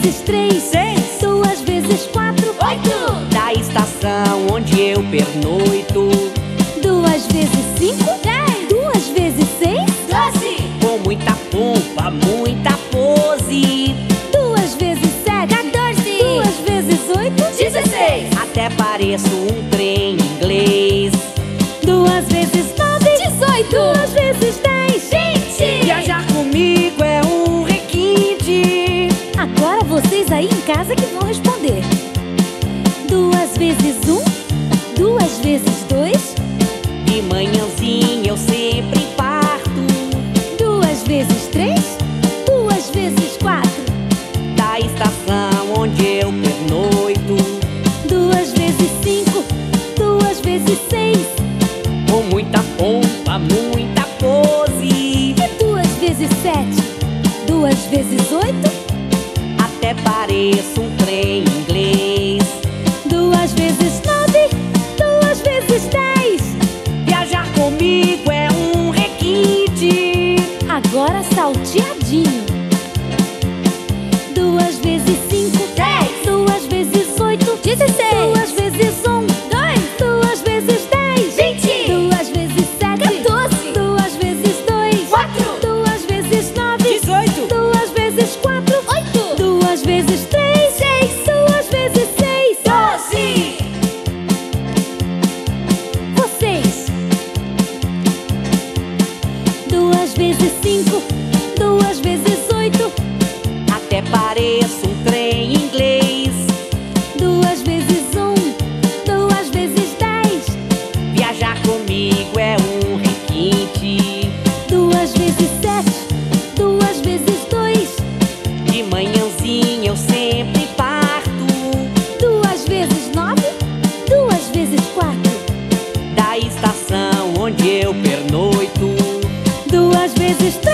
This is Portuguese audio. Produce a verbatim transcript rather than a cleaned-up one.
vezes três, seis. Duas vezes quatro, oito. Da estação onde eu pernoito. Duas vezes cinco, dez. Duas vezes seis, doze. Com muita pompa, muita pose. Duas vezes sete, quatorze. Duas vezes oito, dezesseis. Até pareço um trem inglês. Duas vezes nove, dezoito. Duas vezes dez, vinte. Viajar comigo é um requinte. Agora vocês aí em casa que vão responder. Duas vezes um, duas vezes dois, De manhãzinha eu sempre parto. duas vezes três, duas vezes quatro, Da estação onde eu pernoito. duas vezes cinco, duas vezes seis, Com muita pompa, muita pose. e duas vezes sete, duas vezes oito, Até pareço um trem inglês. duas vezes nove, duas vezes dez. Viajar comigo é um requinte. Agora salteadinho. Duas vezes cinco, dez. Duas vezes oito, dezesseis. Duas vezes um, dois. Duas vezes dez, vinte. Duas vezes sete, quatorze. Duas vezes dois, quatro. Duas vezes nove, dezoito. Duas vezes quatro, oito. Duas vezes três, seis. Duas vezes seis, doze. Vocês. Duas vezes cinco, Duas vezes oito, Até pareço um trem inglês. Duas vezes um, Duas vezes dez, Viajar comigo é um requinte. Duas vezes sete, Duas vezes dois, De manhãzinha eu sempre parto. Duas vezes nove, Duas vezes quatro, Da estação onde eu pernoito. Duas vezes três,